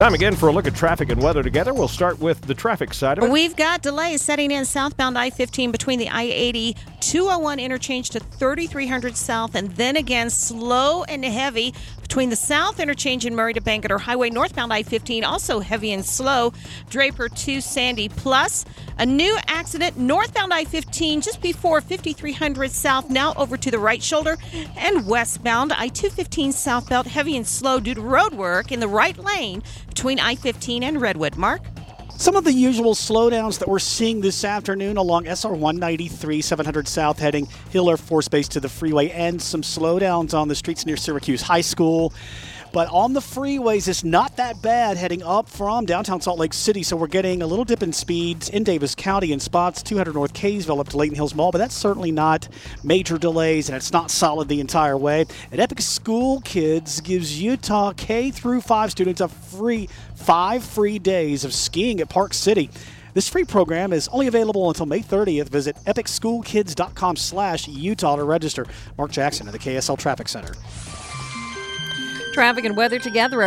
Time again for a look at traffic and weather together. We'll start with the traffic side of it. We've got delays setting in southbound I-15 between the I-80 201 interchange to 3300 south, and then again slow and heavy between the south interchange in Murray to Bangerter Highway. Northbound I-15 also heavy and slow. Draper to Sandy. Plus, a new accident northbound I-15 just before 5300 south, now over to the right shoulder. And westbound I-215 southbound heavy and slow due to road work in the right lane between I-15 and Redwood. Mark? Some of the usual slowdowns that we're seeing this afternoon along SR 193, 700 south, heading Hill Air Force Base to the freeway, and some slowdowns on the streets near Syracuse High School. But on the freeways, it's not that bad heading up from downtown Salt Lake City. So we're getting a little dip in speeds in Davis County in spots, 200 North Kaysville up to Layton Hills Mall. But that's certainly not major delays, and it's not solid the entire way. And Epic School Kids gives Utah K through 5 students a free 5 free days of skiing at Park City. This free program is only available until May 30th. Visit epicschoolkids.com/Utah to register. Mark Jackson of the KSL Traffic Center. Traffic and weather together.